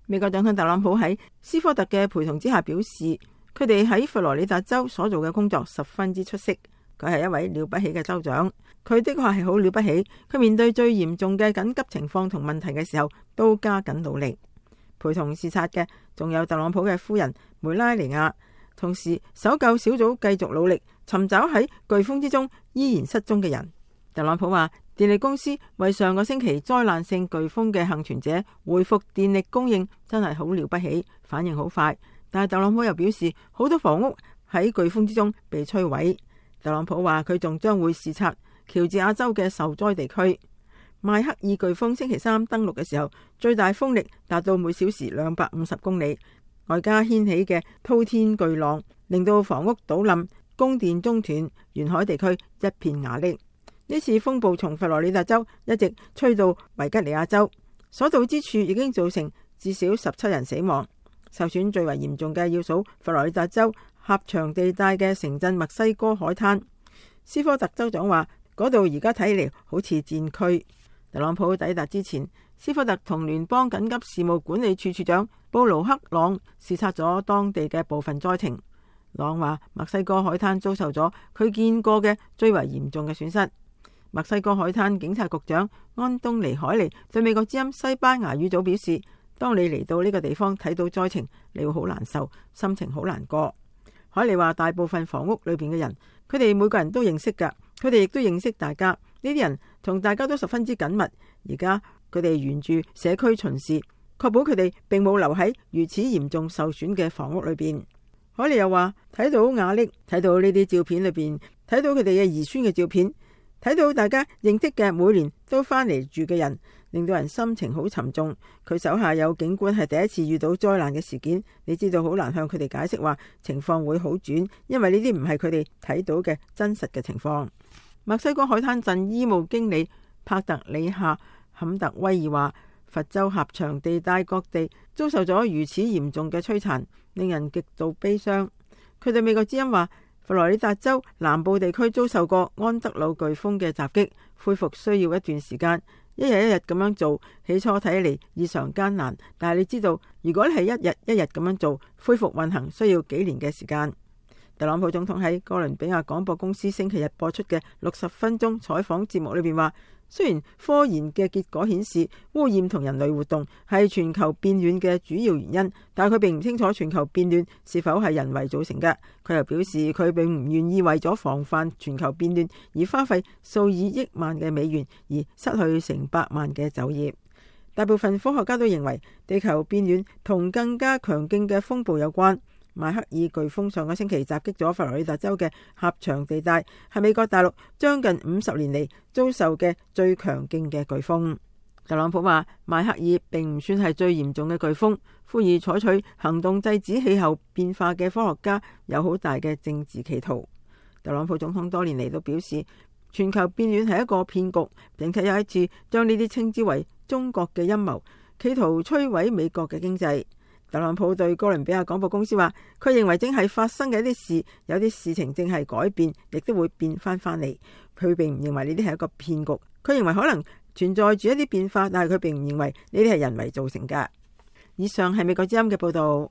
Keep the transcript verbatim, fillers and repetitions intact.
美國總統特朗普喺斯科特嘅陪同之下表示，佢哋喺佛羅里達州所做嘅工作十分之出色。佢係一位了不起嘅州長，佢的確係好了不起。佢面對最嚴重嘅緊急情況同問題嘅時候，都加緊努力。陪同視察嘅仲有特朗普嘅夫人梅拉尼亞。同時，搜救小組繼續努力尋找喺颶風之中依然失蹤嘅人。特朗普話，電力公司為上個星期災難性颶風嘅幸存者恢復電力供應，真係好了不起，反應好快。但係特朗普又表示，好多房屋喺颶風之中被摧毀。特朗普話佢仲將會視察喬治亞州嘅受災地區。邁克爾颶風星期三登陸嘅時候，最大風力達到每小時兩百五十公里，外加掀起嘅滔天巨浪，令到房屋倒冧、供電中斷，沿海地區一片瓦礫。呢次風暴從佛羅里達州一直吹到維吉尼亞州，所到之處已經造成至少十七人死亡。受損最為嚴重嘅要數佛羅里達州狹長地帶嘅城鎮墨西哥海灘。斯科特州長話，嗰度而家睇嚟好似戰區。特朗普抵達之前，斯科特同聯邦緊急事務管理處處長布魯克朗視察咗當地嘅部分災情。朗話，墨西哥海灘遭受咗佢見過嘅最為嚴重嘅損失。墨西哥海灘警察局長安東尼海尼對美國之音西班牙語組表示，當你嚟到呢個地方睇到災情，你會好難受，心情好難過。海尼話，大部分房屋裏邊嘅人，佢哋每個人都認識噶，佢哋亦都認識大家。呢啲人同大家都十分之緊密。而家佢哋沿住社區巡視，確保佢哋並冇留喺如此嚴重受損嘅房屋裏邊。海尼又話，睇到瓦礫，睇到呢啲照片裏邊，睇到佢哋嘅兒孫嘅照片，睇到大家認識嘅每年都翻嚟住嘅人，令到人心情好沉重。佢手下有警官係第一次遇到災難嘅事件，你知道好難向佢哋解釋話情況會好轉，因為呢啲唔係佢哋睇到嘅真實嘅情況。墨西哥海灘鎮醫務經理帕特里夏坎特威爾話，佛州狹長地帶各地遭受咗如此嚴重嘅摧殘，令人極度悲傷。佢對美國之音話，佛羅里達州南部地區遭受過安德魯颶風嘅襲擊，恢復需要一段時間，一日一日咁樣做，起初睇嚟異常艱難，但係你知道，如果你係一日一日咁樣做，恢復運行需要幾年嘅時間。特朗普總統喺哥倫比亞廣播公司星期日播出嘅六十分鐘採訪節目裏邊話，雖然科研嘅結果顯示污染同人類活動係全球變暖嘅主要原因，但係佢並唔清楚全球變暖是否係人為造成嘅。佢又表示佢並唔願意為咗防範全球變暖而花費數以億萬嘅美元，而失去成百萬嘅就業。大部分科學家都認為地球變暖同更加強勁嘅風暴有關。邁克爾颶風上個星期襲擊咗佛羅里達州嘅狹長地帶，係美國大陸將近五十年嚟遭受嘅最強勁嘅颶風。特朗普話，邁克爾並唔算係最嚴重嘅颶風，呼籲採取行動制止氣候變化嘅科學家有好大嘅政治企圖。特朗普總統多年嚟都表示，全球變暖係一個騙局，並且有一次將呢啲稱之為中國嘅陰謀，企圖摧毀美國嘅經濟。特朗普對哥倫比亞廣播公司話，佢認為正係發生嘅一啲事，有啲事情正係改變，亦都會變翻翻嚟。佢並唔認為呢啲係一個騙局，佢認為可能存在住一啲變化，但係佢並唔認為呢啲係人為造成㗎。以上係美國之音嘅報道。